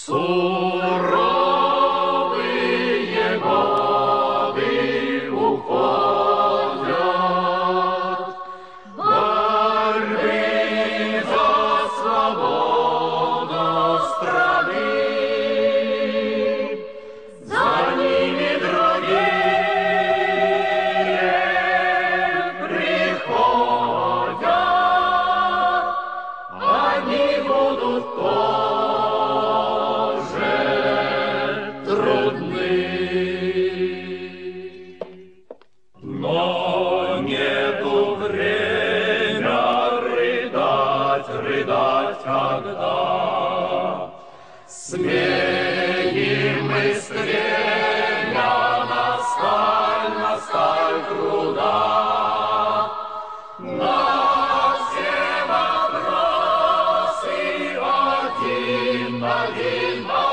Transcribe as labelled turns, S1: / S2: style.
S1: Суровые годы уходят, борьбы за свободу страны. За ними другие приходят, они будут тоже трудны. Но нету время рыдать, когда смеем мы стремя на сталь труда. На все вопросы один ответ.